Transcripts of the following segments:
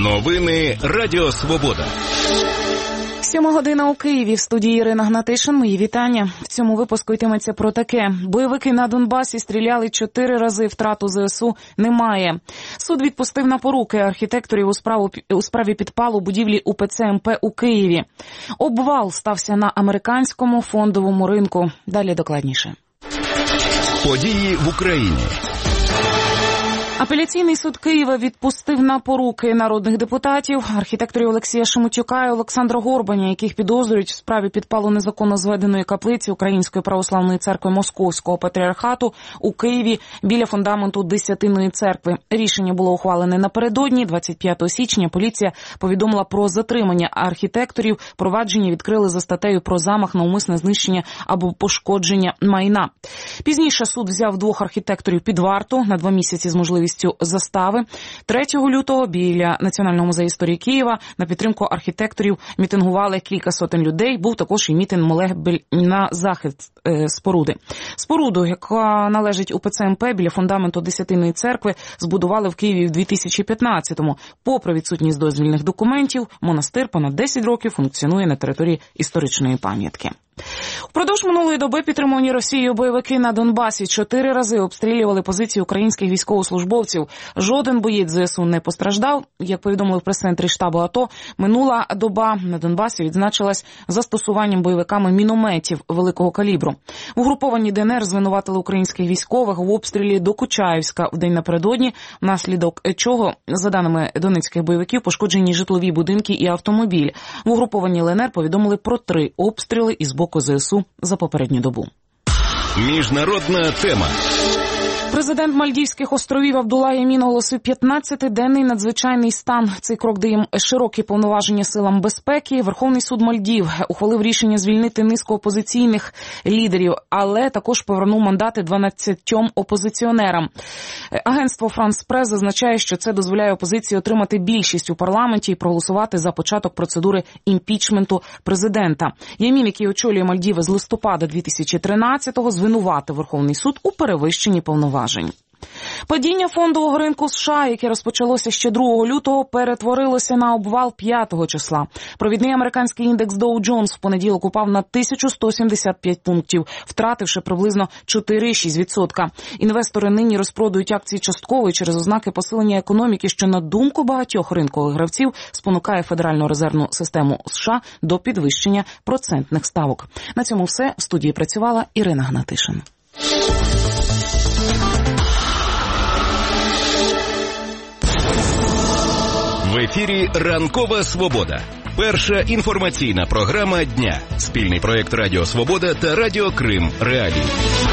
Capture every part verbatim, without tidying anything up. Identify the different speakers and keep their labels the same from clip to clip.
Speaker 1: Новини Радіо Свобода.
Speaker 2: Сьома година у Києві. В студії Ірина Гнатишин. Мої вітання. В цьому випуску йтиметься про таке. Бойовики на Донбасі стріляли чотири рази, втрату ЗСУ немає. Суд відпустив на поруки архітекторів у, справу, у справі підпалу будівлі УПЦ МП у Києві. Обвал стався на американському фондовому ринку. Далі докладніше.
Speaker 1: Події в Україні.
Speaker 2: Апеляційний суд Києва відпустив на поруки народних депутатів, архітекторів Олексія Шеметюка і Олександра Горбаня, яких підозрюють в справі підпалу незаконно зведеної каплиці Української православної церкви Московського патріархату у Києві біля фундаменту Десятинної церкви. Рішення було ухвалене напередодні. двадцять п'ятого січня поліція повідомила про затримання архітекторів. Провадження відкрили за статтею про замах на умисне знищення або пошкодження майна. Пізніше суд взяв двох архітекторів під варту на два місяці з можливістю застави. третього лютого біля Національного музею історії Києва на підтримку архітекторів мітингували кілька сотень людей. Був також і мітинг молебель на захист е, споруди. Споруду, яка належить УПЦ МП біля фундаменту Десятинної церкви, збудували в Києві в дві тисячі п'ятнадцятому. Попри відсутність дозвільних документів, монастир понад десять років функціонує на території історичної пам'ятки. Впродовж минулої доби підтримувані Росією бойовики на Донбасі чотири рази обстрілювали позиції українських військовослужбовців. Жоден боєць ЗСУ не постраждав. Як повідомили в прес-центрі штабу АТО, минула доба на Донбасі відзначилась застосуванням бойовиками мінометів великого калібру. В угрупованні ДНР звинуватили українських військових в обстрілі до Кучаївська в день напередодні, внаслідок чого, за даними донецьких бойовиків, пошкоджені житлові будинки і автомобіль. В угрупованні ЛНР повідомили про три обстріли із боку ЗСУ за попередню добу.
Speaker 1: Міжнародна тема.
Speaker 2: Президент Мальдівських островів Абдулла Ямін оголосив п'ятнадцятиденний надзвичайний стан. Цей крок дає широкі повноваження силам безпеки. Верховний суд Мальдів ухвалив рішення звільнити низку опозиційних лідерів, але також повернув мандати дванадцятьом опозиціонерам. Агентство Франс Прес зазначає, що це дозволяє опозиції отримати більшість у парламенті і проголосувати за початок процедури імпічменту президента. Ямін, який очолює Мальдіви з листопада дві тисячі тринадцятого, звинуватив Верховний суд у перевищенні повноважень. Падіння фондового ринку США, яке розпочалося ще другого лютого, перетворилося на обвал п'ятого числа. Провідний американський індекс Dow Jones в понеділок упав на тисячу сто сімдесят п'ять пунктів, втративши приблизно чотири цілих шість десятих відсотка. Інвестори нині розпродають акції частково і через ознаки посилення економіки, що, на думку багатьох ринкових гравців, спонукає Федеральну резервну систему США до підвищення процентних ставок. На цьому все. В студії працювала Ірина Гнатишин.
Speaker 1: В ефірі «Ранкова Свобода». Перша інформаційна програма дня. Спільний проєкт Радіо Свобода та Радіо Крим Реалії.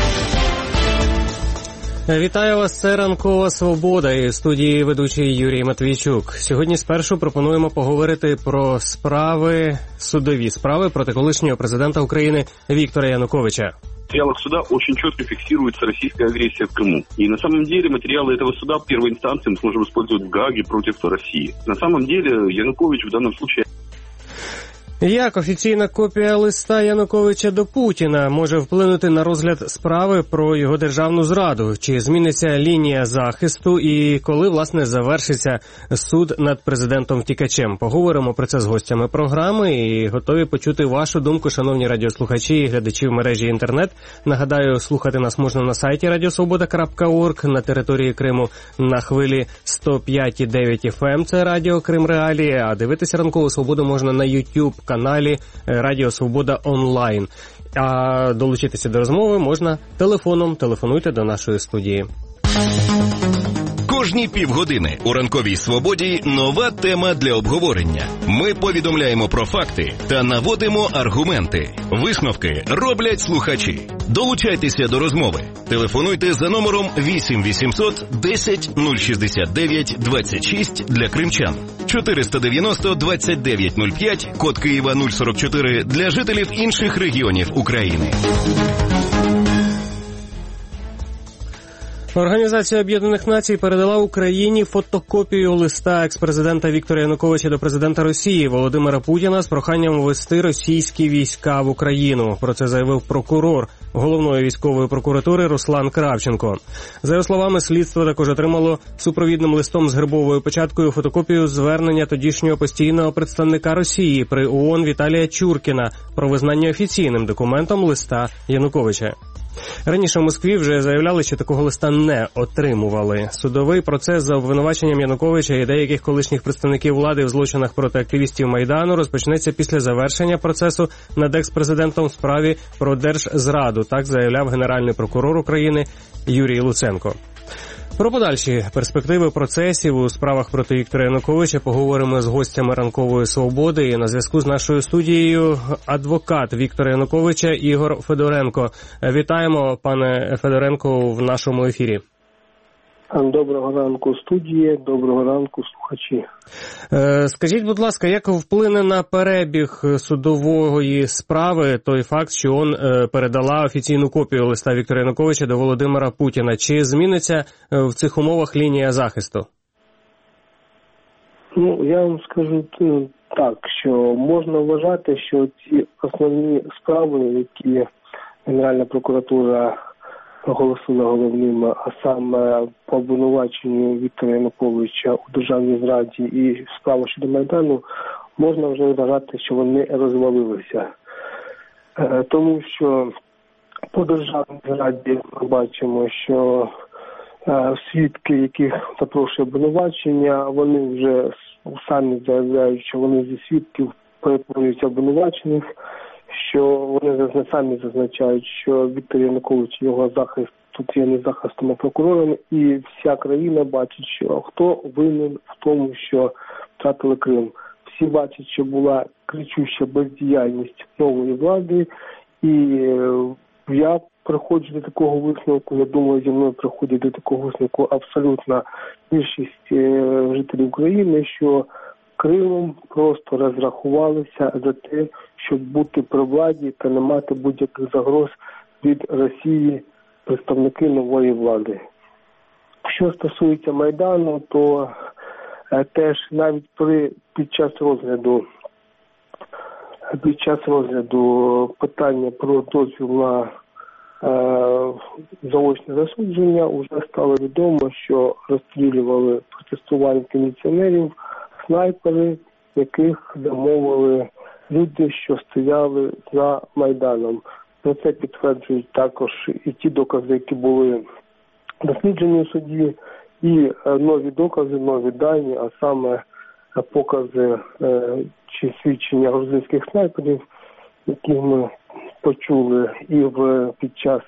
Speaker 3: Вітаю вас, це «Ранкова Свобода» і в студії ведучий Юрій Матвійчук. Сьогодні спершу пропонуємо поговорити про справи, судові справи проти колишнього президента України Віктора Януковича.
Speaker 4: В материалах суда очень четко фиксируется российская агрессия в Крыму. И на самом деле материалы этого суда в первой инстанции мы сможем использовать в Гааге против России. На самом деле Янукович в данном случае...
Speaker 3: Як офіційна копія листа Януковича до Путіна може вплинути на розгляд справи про його державну зраду? Чи зміниться лінія захисту і коли, власне, завершиться суд над президентом-втікачем? Поговоримо про це з гостями програми і готові почути вашу думку, шановні радіослухачі і глядачі в мережі інтернет. Нагадаю, слухати нас можна на сайті радіосвобода крапка орг, на території Криму на хвилі сто п'ять і дев'ять еф ем, це Радіо Крим Реалії, а дивитися «Ранкову Свободу» можна на YouTube каналі Радіо Свобода онлайн. А долучитися до розмови можна телефоном. Телефонуйте до нашої студії.
Speaker 1: Кожні півгодини у «Ранковій Свободі» нова тема для обговорення. Ми повідомляємо про факти та наводимо аргументи. Висновки роблять слухачі. Долучайтеся до розмови. Телефонуйте за номером вісім вісімсот десять нуль шістдесят дев'ять двадцять шість для кримчан. чотириста дев'яносто двадцять дев'ять нуль п'ять, код Києва нуль сорок чотири для жителів інших регіонів України.
Speaker 3: Організація Об'єднаних Націй передала Україні фотокопію листа екс-президента Віктора Януковича до президента Росії Володимира Путіна з проханням ввести російські війська в Україну. Про це заявив прокурор Головної військової прокуратури Руслан Кравченко. За його словами, слідство також отримало супровідним листом з гербовою печаткою фотокопію звернення тодішнього постійного представника Росії при ООН Віталія Чуркіна про визнання офіційним документом листа Януковича. Раніше в Москві вже заявляли, що такого листа не отримували. Судовий процес за обвинуваченням Януковича і деяких колишніх представників влади в злочинах проти активістів Майдану розпочнеться після завершення процесу над екс-президентом в справі про держзраду, так заявляв генеральний прокурор України Юрій Луценко. Про подальші перспективи процесів у справах проти Віктора Януковича поговоримо з гостями «Ранкової свободи». І на зв'язку з нашою студією адвокат Віктора Януковича Ігор Федоренко. Вітаємо, пане Федоренко, в нашому ефірі.
Speaker 5: Доброго ранку, студії, доброго ранку, слухачі.
Speaker 3: Скажіть, будь ласка, як вплине на перебіг судової справи той факт, що ООН передала офіційну копію листа Віктора Януковича до Володимира Путіна? Чи зміниться в цих умовах лінія захисту?
Speaker 5: Ну, я вам скажу так, що можна вважати, що ці основні справи, які Генеральна прокуратура оголосила головним, а саме по обвинуваченню Віктора Януковича у державній зраді і справа щодо Майдану, можна вже вважати, що вони розвалилися. Тому що по державній зраді ми бачимо, що свідки, яких запрошує обвинувачення, вони вже самі заявляють, що вони зі свідків перетворюються обвинувачених, що вони самі зазначають, що Віктор Янукович, його захист тут є не захистом, а прокурором, і вся країна бачить, що хто винен в тому, що втратили Крим. Всі бачать, що була кричуща бездіяльність нової влади, і я приходжу до такого висновку, я думаю, зі мною приходять до такого висновку абсолютно більшість жителів України, що Кримом просто розрахувалися за те, щоб бути при владі та не мати будь-яких загроз від Росії представники нової влади. Що стосується Майдану, то е, теж навіть при під час розгляду під час розгляду питання про дозвіл на е, заочне засудження вже стало відомо, що розстрілювали протестувальників міліціонерів снайпери, яких замовили люди, що стояли за Майданом. Про це підтверджують також і ті докази, які були досліджені у суді, і нові докази, нові дані, а саме покази чи свідчення грузинських снайперів, які ми почули і в під час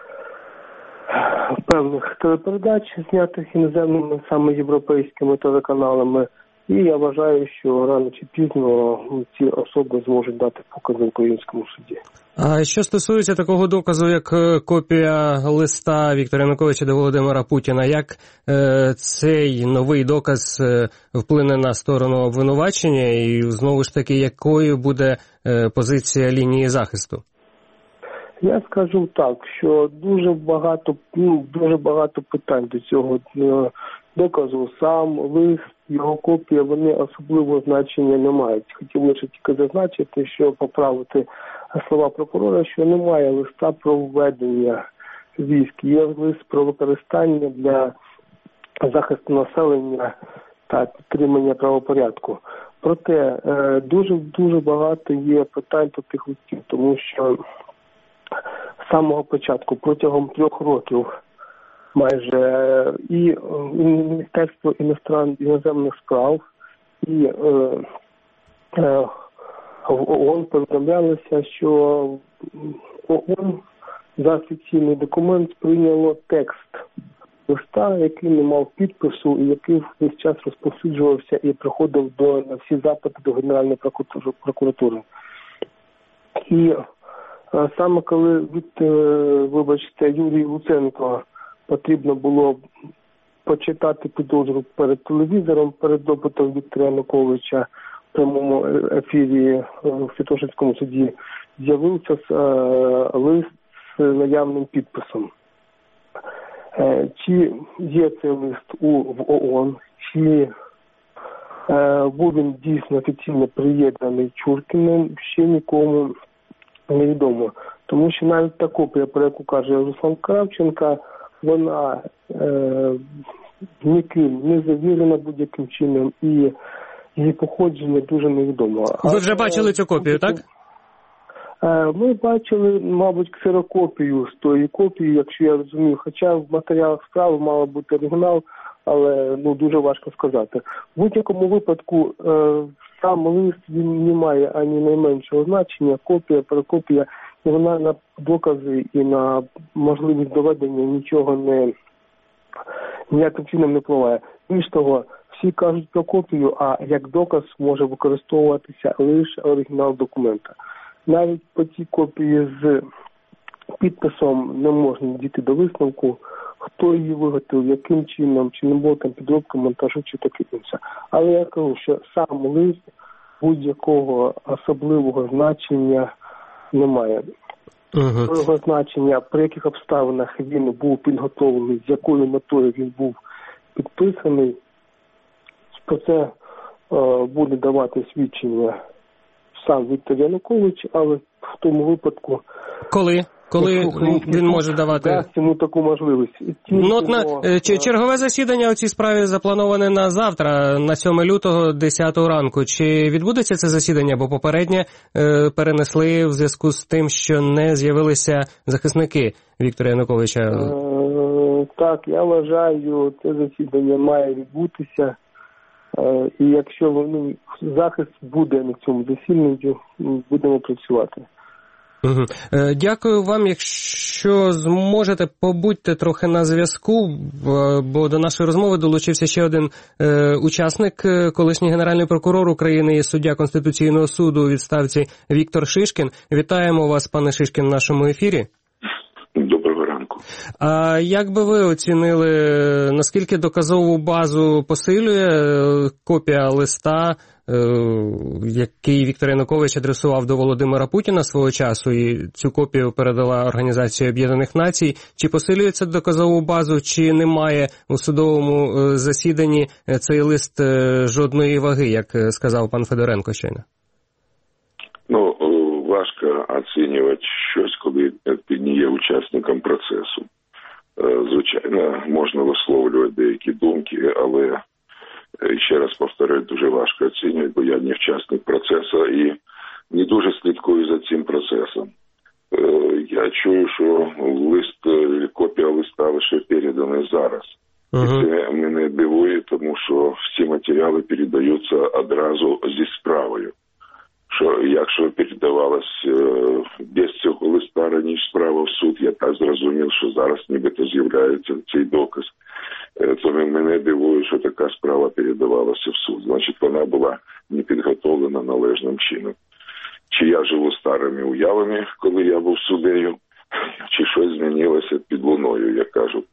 Speaker 5: певних телепередач, знятих іноземними, саме європейськими телеканалами. І я вважаю, що рано чи пізно ці особи зможуть дати покази в українському суді.
Speaker 3: А що стосується такого доказу, як копія листа Віктора Януковича до Володимира Путіна, як е, цей новий доказ е, вплине на сторону обвинувачення і знову ж таки, якою буде е, позиція лінії захисту?
Speaker 5: Я скажу так, що дуже багато, ну, дуже багато питань до цього доказу. Сам лист, його копія, вони особливого значення не мають. Хотів лише тільки зазначити, що поправити слова прокурора, що немає листа про введення військ. Є лист про використання для захисту населення та підтримання правопорядку. Проте дуже-дуже багато є питань до тих листів, тому що з самого початку, протягом трьох років, майже і Міністерство іноземних справ, і е, е, ООН повідомлялося, що ООН за офіційний документ сприйняло текст листа, який не мав підпису і який весь час розповсюджувався і приходив до, на всі запити до Генеральної прокуратури. І е, саме коли від, е, вибачте, Юрій Луценко потрібно було почитати підозру перед телевізором, перед допитом Віктора Януковича в прямому ефірі в Святошинському суді, з'явився лист з наявним підписом. Чи є цей лист у, в ООН, чи е, був він дійсно офіційно приєднаний Чуркіним, ще нікому невідомо. Тому що навіть та копія, про яку каже Руслан Кравченко, вона е, ніким не завірена будь-яким чином і її походження дуже невідомо.
Speaker 3: Ви вже бачили цю копію, так?
Speaker 5: Ми бачили, мабуть, ксерокопію з тої копії, якщо я розумію, хоча в матеріалах справи мав бути оригінал, але ну дуже важко сказати. В будь-якому випадку сам лист він не має ані найменшого значення, копія, перекопія, і вона на докази і на можливість доведення нічого не ніяким чином не впливає. Більш того, всі кажуть про копію, а як доказ може використовуватися лише оригінал документа. Навіть по цій копії з підписом не можна дійти до висновку, хто її виготовив, яким чином, чи не було там підробки, монтажу, чи таке інше. Але я кажу, що сам лист будь-якого особливого значення немає. Uh-huh. Його значення, при яких обставинах він був підготовлений, з якою метою він був підписаний, про це е, буде давати свідчення сам Віктор Янукович, але в тому випадку...
Speaker 3: Коли? Коли він може давати...
Speaker 5: Дасть йому таку можливість.
Speaker 3: Ну, от на, чергове засідання у цій справі заплановане на завтра, на сьоме лютого, десятого ранку. Чи відбудеться це засідання, бо попереднє е, перенесли в зв'язку з тим, що не з'явилися захисники Віктора Януковича?
Speaker 5: Е, так, я вважаю, це засідання має відбутися. Е, і якщо ну, захист буде на цьому засіданні, будемо працювати.
Speaker 3: Угу. Дякую вам. Якщо зможете, побудьте трохи на зв'язку, бо до нашої розмови долучився ще один е, учасник, колишній генеральний прокурор України і суддя Конституційного суду у відставці Віктор Шишкін. Вітаємо вас, пане Шишкін, в нашому ефірі.
Speaker 6: Доброго ранку.
Speaker 3: А як би ви оцінили, наскільки доказову базу посилює копія листа, який Віктор Янукович адресував до Володимира Путіна свого часу, і цю копію передала Організація Об'єднаних Націй? Чи посилюється доказову базу, чи немає у судовому засіданні цей лист жодної ваги, як сказав пан Федоренко щойно?
Speaker 6: Ну, важко оцінювати щось, коли ти не є учасником процесу. Звичайно, можна висловлювати деякі думки, але, ще раз повторюю, дуже важко оцінювати, бо я не учасник процесу і не дуже слідкую за цим процесом. Я чую, що лист, копія листа лише передана зараз. Uh-huh. І це мене дивує, тому що всі матеріали передаються одразу зі справою. Що якщо передавалось без цього листа раніше справа в суд, я так зрозумів, що зараз нібито з'являється цей доказ. То мене дивує, що така справа передавалася в суд. Значить, вона була не підготовлена належним чином. Чи я живу старими уявами, коли я був суддею, чи щось змінилося під луною, як кажуть.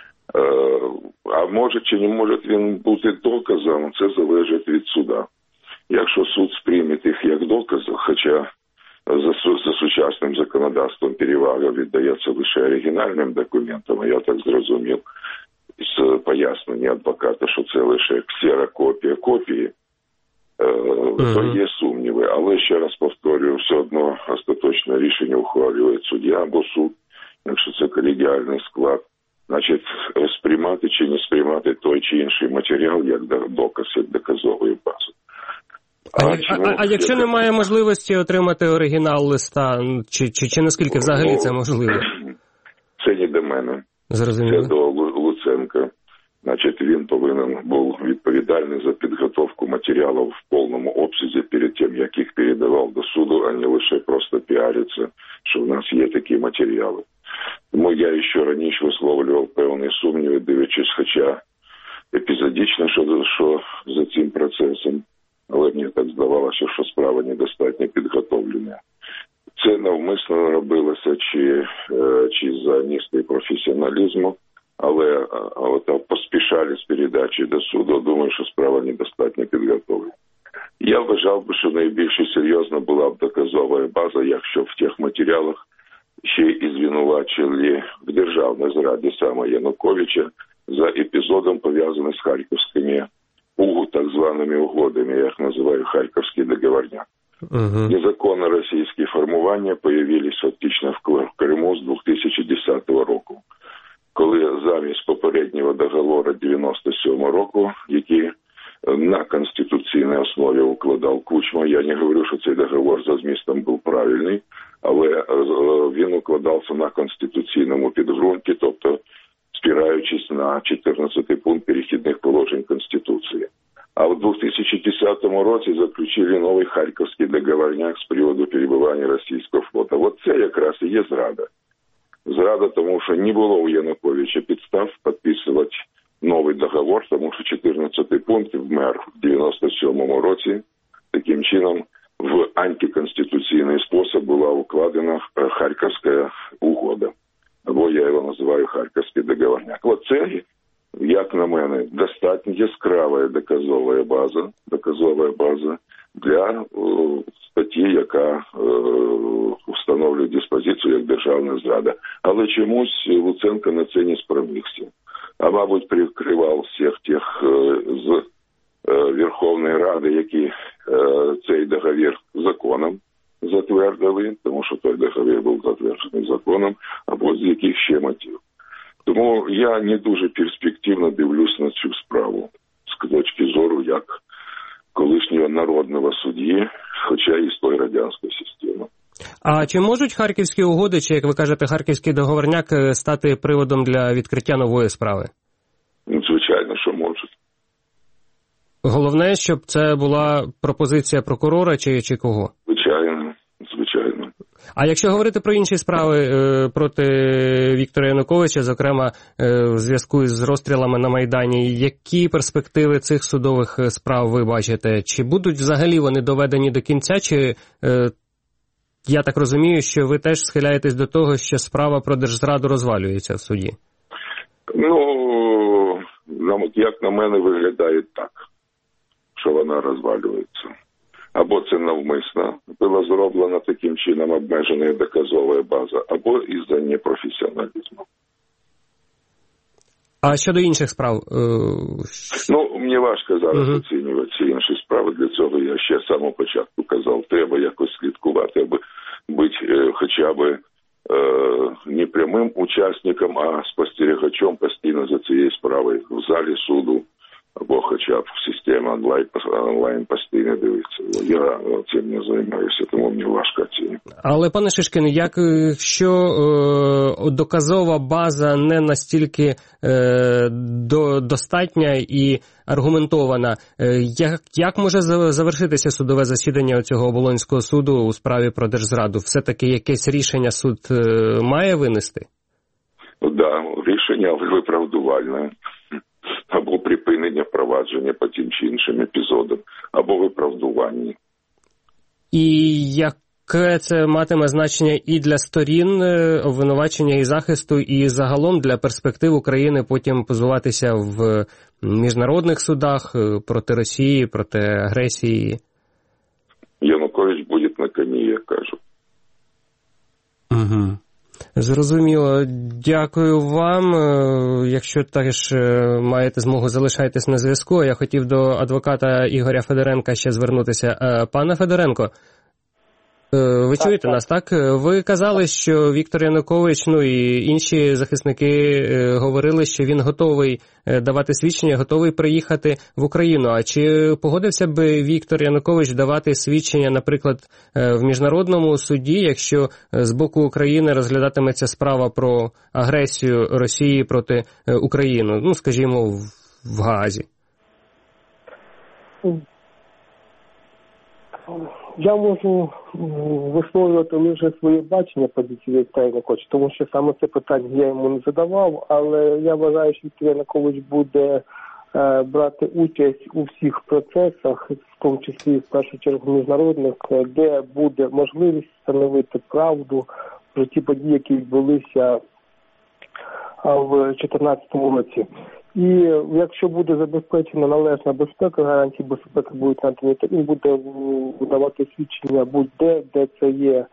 Speaker 6: А може чи не може він бути доказом, це залежить від суда. Якщо суд сприйме їх як докази, хоча за, за сучасним законодавством перевага віддається лише оригінальним документам, а я так зрозумів з пояснення адвоката, що це лише ксерокопія копії, uh-huh. то є сумніви. Але ще раз повторюю, все одно остаточне рішення ухвалює суддя або суд, якщо це колегіальний склад. Значить, сприймати чи не сприймати той чи інший матеріал як доказ, як доказову базу.
Speaker 3: А, а, а, а якщо немає можливості отримати оригінал листа, чи, чи, чи наскільки взагалі це можливо?
Speaker 6: Це не до мене.
Speaker 3: Зрозуміло.
Speaker 6: Це до Луценка. Значить, він повинен був відповідальний за підготовку матеріалів в повному обсязі перед тим, як їх передавав до суду, а не лише просто піариться, що в нас є такі матеріали. Тому я ще раніше висловлював певні сумніви, дивлячись, хоча епізодично, що, що за цим процесом, але мені так здавалося, що справа недостатньо підготовлена. Це навмисно робилося чи, чи за низький професіоналізму, але от, поспішали з передачі до суду, думаю, що справа недостатньо підготовлена. Я вважав би, що найбільш серйозна була б доказова база, якщо в тих матеріалах ще й і звинувачили в державній зраді саме Януковича за епізодом, пов'язаним з харківськими угу, так званими угодами, я їх називаю Харківський договорняк. Uh-huh. Незаконно російські формування появились фактично в Криму з дві тисячі десятого року, коли замість попереднього договору дев'яносто сьомого року, який на конституційній основі укладав Кучма, я не говорю, що цей договор за змістом був правильний, але він укладався на конституційному підґрунті, тобто спираючись на чотирнадцятий пункт перехідних положень Конституції. А в дві тисячі десятому році заключили новий Харківський договорняк з приводу перебування російського флоту. От це якраз і є зрада. Зрада, тому що не було у Януковича підстав підписувати новий договор, тому що чотирнадцятий пункт вмер в дев'яносто сьомому році. Таким чином, в антиконституційний спосіб була укладена Харківська угода. Або я його називаю Харківський договорняк. От це, як на мене, достатньо яскрава доказова база, доказова база для о, статті, яка о, встановлює диспозицію як державна зрада. Але чомусь Луценко на це не спромігся. А, мабуть, прикривав всіх тих о, з о, Верховної Ради, які о, цей договір законом затвердили, тому що той договір був затверджений законом, або з яких ще мотив. Тому я не дуже перспективно дивлюсь на цю справу з точки зору як колишнього народного судді, хоча і з тої радянської системи.
Speaker 3: А чи можуть харківські угоди, чи, як ви кажете, харківський договорняк стати приводом для відкриття нової справи?
Speaker 6: Звичайно, що можуть.
Speaker 3: Головне, щоб це була пропозиція прокурора чи, чи кого?
Speaker 6: Звичайно, звичайно.
Speaker 3: А якщо говорити про інші справи е, проти Віктора Януковича, зокрема е, в зв'язку з розстрілами на Майдані, які перспективи цих судових справ ви бачите? Чи будуть взагалі вони доведені до кінця, чи е, я так розумію, що ви теж схиляєтесь до того, що справа про держзраду розвалюється в суді?
Speaker 6: Ну, як на мене, виглядає так, що вона розвалюється. Або це навмисно було зроблено таким чином обмежена доказова база, або із-за непрофесіоналізму.
Speaker 3: А щодо інших справ?
Speaker 6: Ну, мені важко зараз uh-huh. оцінювати ці інші справи. Для цього я ще з самого початку казав, треба якось слідкувати, аби бути е, хоча б е, не прямим учасником, а спостерігачем постійно за цією справою в залі суду. Або хоча б в системі онлайн, онлайн постійно дивиться. Я цим не займаюся, тому мені важко оцінити.
Speaker 3: Але, пане Шишкін, якщо е, доказова база не настільки е, до, достатня і аргументована, е, як, як може завершитися судове засідання цього Оболонського суду у справі про держзраду? Все-таки якесь рішення суд е, має винести?
Speaker 6: Так, да, рішення виправдувальне. Або припинення провадження по тим чи іншим епізодам, або виправдування.
Speaker 3: І яке це матиме значення і для сторін обвинувачення і захисту, і загалом для перспектив України потім позиватися в міжнародних судах проти Росії, проти агресії?
Speaker 6: Янукович буде на коні, я кажу.
Speaker 3: Угу. Зрозуміло. Дякую вам. Якщо теж маєте змогу, залишайтесь на зв'язку. Я хотів до адвоката Ігоря Федоренка ще звернутися. Пане Федоренко, ви чуєте так, нас, так? Ви казали, що Віктор Янукович, ну і інші захисники говорили, що він готовий давати свідчення, готовий приїхати в Україну. А чи погодився би Віктор Янукович давати свідчення, наприклад, в міжнародному суді, якщо з боку України розглядатиметься справа про агресію Росії проти України, ну, скажімо, в Гаазі?
Speaker 5: Я можу висловлювати лише своє бачення позиції Віктора Януковича, тому що саме це питання я йому не задавав, але я вважаю, що Віктор Янукович буде е, брати участь у всіх процесах, в тому числі в першу чергу міжнародних, де буде можливість встановити правду про ті події, які відбулися в дві тисячі чотирнадцятому році. І якщо буде забезпечена належна безпека, гарантії безпеки будуть надані, то він буде видавати свідчення будь-де, де це є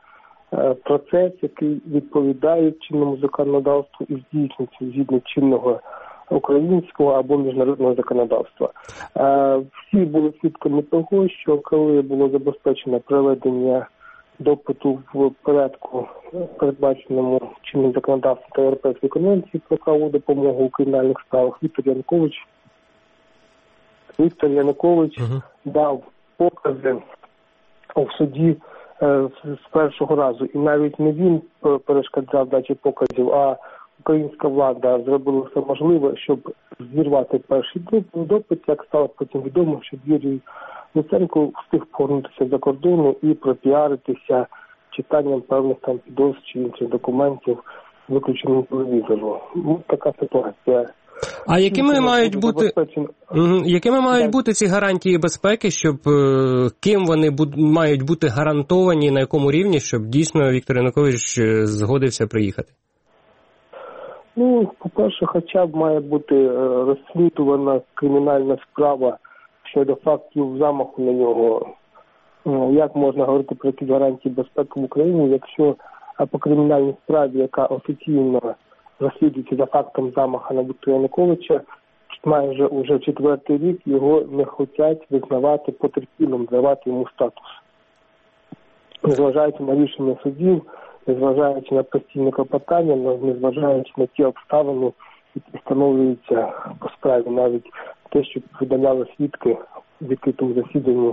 Speaker 5: процес, який відповідає чинному законодавству і здійснюється згідно чинного українського або міжнародного законодавства. Всі були свідками того, що коли було забезпечено проведення допиту в порядку, передбаченому чинним законодавством та Європейської конвенції про правову допомогу у кримінальних справах, Віктор Янукович Віктор Янукович uh-huh. дав покази в суді е, з першого разу. І навіть не він перешкоджав дачі показів, а українська влада зробила все можливе, щоб зірвати перший допит, як стало потім відомо, що Юрій Луценко встиг повернутися за кордону і пропіаритися читанням певних там підозр чи інших документів, виключеним телевізору. Ну, така ситуація.
Speaker 3: А якими мають бути якими мають бути ці гарантії безпеки, щоб ким вони буд, мають бути гарантовані, на якому рівні, щоб дійсно Віктор Янукович згодився приїхати?
Speaker 5: Ну, по-перше, хоча б має бути розслідувана кримінальна справа щодо фактів замаху на нього. Як можна говорити про якісь гарантії безпеки в Україні, якщо по кримінальній справі, яка офіційно розслідується за фактом замаху на Віктора Януковича, майже уже четвертий рік його не хочуть визнавати потерпілим, давати йому статус. Незважаючи на рішення судів, незважаючи на постійне клопотання, незважаючи на ті обставини, які встановлюються по справі, навіть те, що повідомляли свідки в відкритому засіданні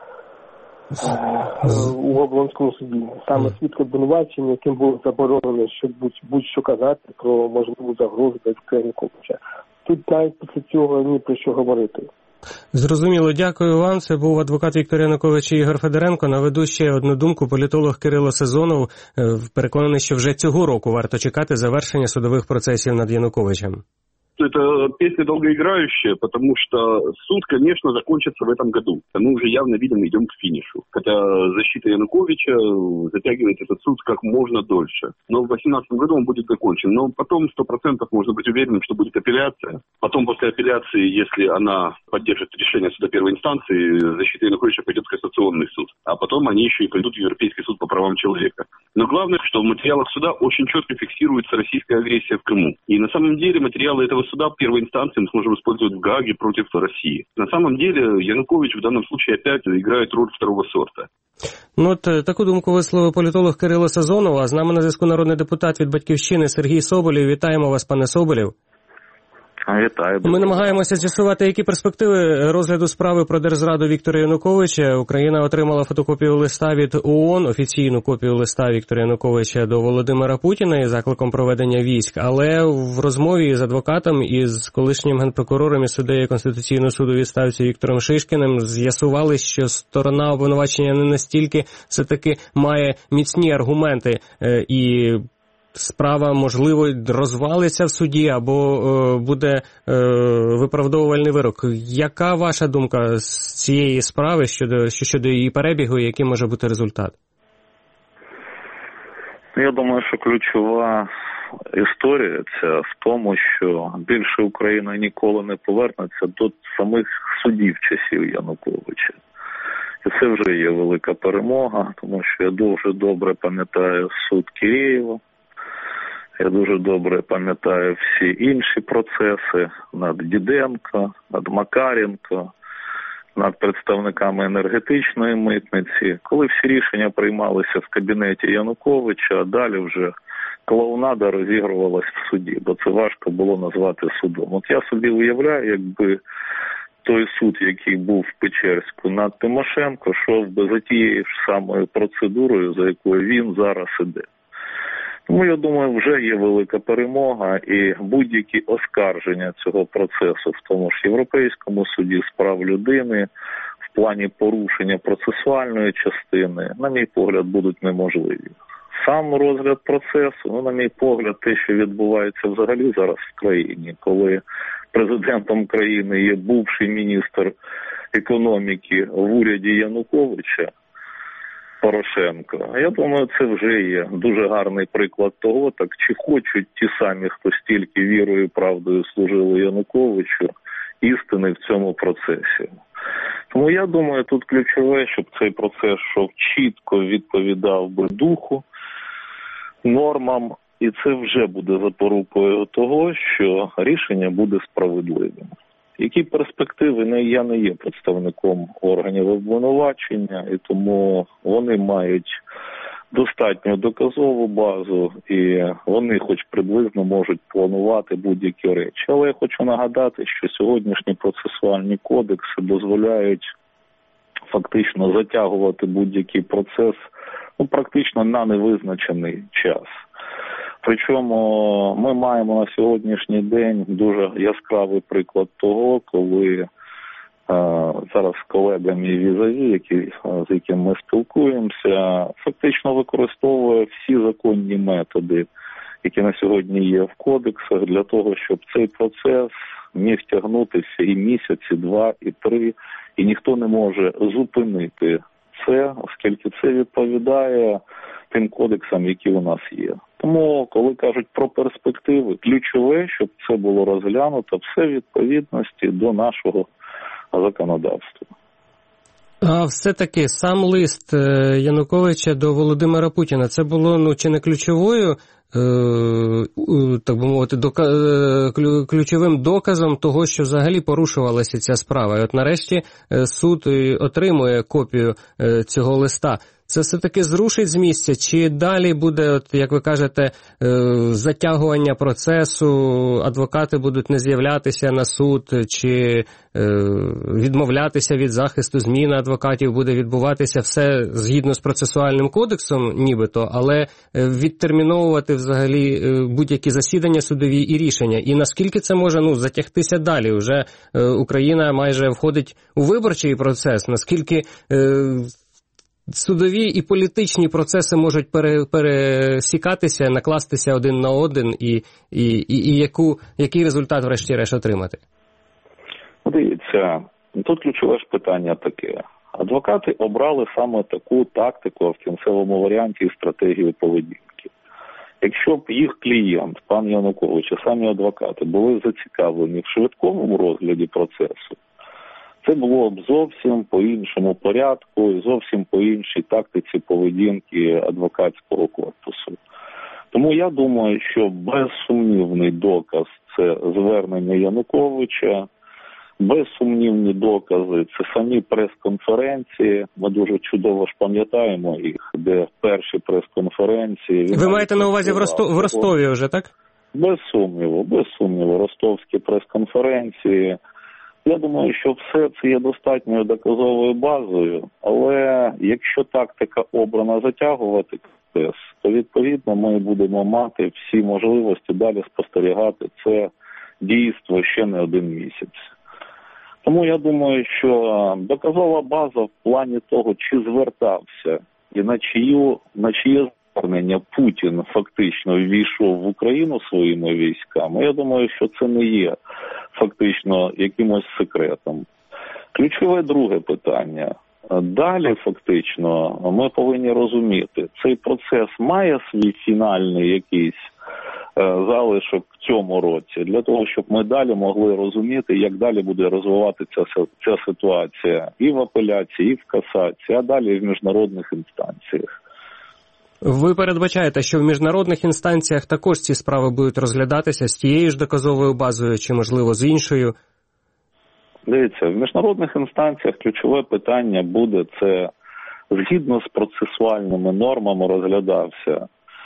Speaker 5: у Оболонському суді. Саме свідки обвинувачення, яким було заборонено, щоб будь-що казати про можливу загрозу для Віктора Януковича. Тут навіть після цього ні про що говорити.
Speaker 3: Зрозуміло. Дякую вам. Це був адвокат Віктора Януковича Ігор Федоренко. Наведу ще одну думку. Політолог Кирило Сезонов переконаний, що вже цього року варто чекати завершення судових процесів над Януковичем.
Speaker 4: Это песня долгоиграющая, потому что суд, конечно, закончится в этом году. Мы уже явно видим, идем к финишу. Хотя защита Януковича затягивает этот суд как можно дольше. Но в две тысячи восемнадцатом году он будет закончен. Но потом сто процентов можно быть уверенным, что будет апелляция. Потом после апелляции, если она поддержит решение суда первой инстанции, защита Януковича пойдет в кассационный суд. А потом они еще и пойдут в Европейский суд по правам человека. Но главное, что в материалах суда очень четко фиксируется российская агрессия в Крыму. И на самом деле материалы этого суда первой инстанции мы сможем использовать в Гааге против России. На самом деле Янукович в данном случае опять играет роль второго сорта.
Speaker 3: Ну от таку думку висловив політолог Кирило Сезонов, а з нами на зв'язку народний депутат від «Батьківщини» Сергій Соболєв. Вітаємо вас, пане Соболєв.
Speaker 7: Вітаю.
Speaker 3: Ми намагаємося з'ясувати, які перспективи розгляду справи про держзраду Віктора Януковича. Україна отримала фотокопію листа від ООН, офіційну копію листа Віктора Януковича до Володимира Путіна із закликом проведення військ. Але в розмові з адвокатом і з колишнім генпрокурором і суддею Конституційного суду у відставці Віктором Шишкіним з'ясували, що сторона обвинувачення не настільки все-таки має міцні аргументи і справа, можливо, розвалиться в суді або е, буде е, виправдовувальний вирок. Яка ваша думка з цієї справи щодо, щодо її перебігу і який може бути результат?
Speaker 7: Я думаю, що ключова історія ця в тому, що більше Україна ніколи не повернеться до самих судів часів Януковича. І це вже є велика перемога, тому що я дуже добре пам'ятаю суд Києва. Я дуже добре пам'ятаю всі інші процеси над Діденко, над Макаренко, над представниками енергетичної митниці, коли всі рішення приймалися в кабінеті Януковича, а далі вже клоунада розігрувалась в суді, бо це важко було назвати судом. От я собі уявляю, якби той суд, який був в Печерську над Тимошенко, йшов би за тією ж самою процедурою, за якою він зараз іде. Тому, я думаю, вже є велика перемога, і будь-які оскарження цього процесу в тому ж Європейському суді з прав людини в плані порушення процесуальної частини, на мій погляд, будуть неможливі. Сам розгляд процесу, ну, на мій погляд, те, що відбувається взагалі зараз в країні, коли президентом країни є бувший міністр економіки в уряді Януковича, Порошенко. Я думаю, це вже є дуже гарний приклад того, так чи хочуть ті самі, хто стільки вірою і правдою служили Януковичу, істини в цьому процесі. Тому я думаю, тут ключове, щоб цей процес, щоб чітко відповідав би духу нормам, і це вже буде запорукою того, що рішення буде справедливим. Які перспективи? Не, я не є представником органів обвинувачення, і тому вони мають достатньо доказову базу, і вони хоч приблизно можуть планувати будь-які речі. Але я хочу нагадати, що сьогоднішні процесуальні кодекси дозволяють фактично затягувати будь-який процес ну, практично на невизначений час. Причому ми маємо на сьогоднішній день дуже яскравий приклад того, коли е, зараз з колегами візаві, які, з якими ми спілкуємося, фактично використовує всі законні методи, які на сьогодні є в кодексах, для того, щоб цей процес міг тягнутися і місяць, і два, і три, і ніхто не може зупинити це, оскільки це відповідає тим кодексам, які у нас є. Тому, коли кажуть про перспективи, ключове, щоб це було розглянуто все в відповідності до нашого законодавства.
Speaker 3: А все-таки сам лист Януковича до Володимира Путіна, це було ну чи не ключовою, так би мовити, ключовим доказом того, що взагалі порушувалася ця справа. І от нарешті суд отримує копію цього листа. Це все-таки зрушить з місця, чи далі буде, от, як ви кажете, затягування процесу, адвокати будуть не з'являтися на суд, чи відмовлятися від захисту, зміна адвокатів буде відбуватися все згідно з процесуальним кодексом, нібито, але відтерміновувати взагалі будь-які засідання судові і рішення. І наскільки це може ну, затягтися далі? Уже Україна майже входить у виборчий процес, наскільки судові і політичні процеси можуть пере, пересікатися, накластися один на один, і, і, і, і яку, який результат врешті-решт отримати?
Speaker 7: Дивіться, тут ключове ж питання таке. Адвокати обрали саме таку тактику, а в кінцевому варіанті і стратегію поведінки. Якщо б їх клієнт, пан Янукович, і самі адвокати були зацікавлені в швидкому розгляді процесу, це було б зовсім по іншому порядку, зовсім по іншій тактиці поведінки адвокатського корпусу. Тому я думаю, що безсумнівний доказ – це звернення Януковича, безсумнівні докази – це самі прес-конференції. Ми дуже чудово ж пам'ятаємо їх, де перші прес-конференції.
Speaker 3: Ви маєте на увазі в, Ростов... в Ростові вже, так?
Speaker 7: Без сумніву, без сумніву. Ростовські прес-конференції. Я думаю, що все це є достатньою доказовою базою, але якщо тактика обрана затягувати процес, то відповідно ми будемо мати всі можливості далі спостерігати це дійство ще не один місяць. Тому я думаю, що доказова база в плані того, чи звертався і на чию, на чиє звернення Путін фактично ввійшов в Україну своїми військами, я думаю, що це не є фактично якимось секретом. Ключове друге питання. Далі фактично ми повинні розуміти, цей процес має свій фінальний якийсь залишок в цьому році, для того, щоб ми далі могли розуміти, як далі буде розвиватися ця, ця ситуація і в апеляції, і в касації, а далі і в міжнародних інстанціях.
Speaker 3: Ви передбачаєте, що в міжнародних інстанціях також ці справи будуть розглядатися з тією ж доказовою базою, чи, можливо, з іншою?
Speaker 7: Дивіться, в міжнародних інстанціях ключове питання буде це згідно з процесуальними нормами розглядався,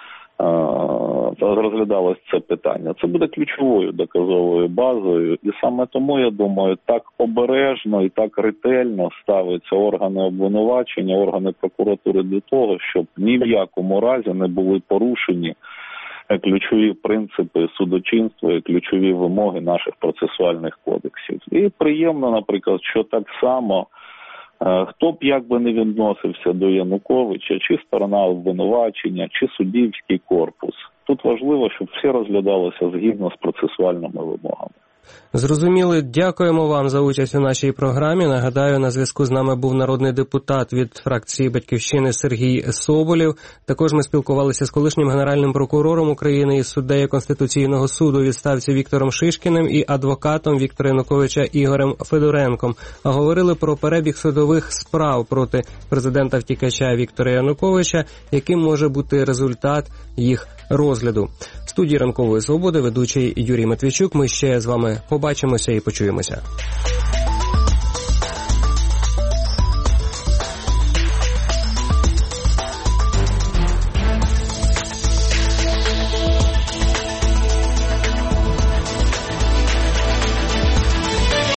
Speaker 7: розглядалось це питання. Це буде ключовою доказовою базою, і саме тому, я думаю, так обережно і так ретельно ставляться органи обвинувачення, органи прокуратури до того, щоб ні в якому разі не були порушені ключові принципи судочинства і ключові вимоги наших процесуальних кодексів. І приємно, наприклад, що так само хто б як би не відносився до Януковича, чи сторона обвинувачення, чи суддівський корпус. Тут важливо, щоб все розглядалося згідно з процесуальними вимогами.
Speaker 3: Зрозуміли. Дякуємо вам за участь у нашій програмі. Нагадаю, на зв'язку з нами був народний депутат від фракції «Батьківщини» Сергій Соболєв. Також ми спілкувалися з колишнім генеральним прокурором України і суддею Конституційного суду у відставці Віктором Шишкіним і адвокатом Віктора Януковича Ігорем Федоренком. А говорили про перебіг судових справ проти президента-втікача Віктора Януковича, яким може бути результат їх розгляду. В студії «Ранкової свободи» ведучий Юрій Матвійчук. Ми ще з вами побачимося і почуємося.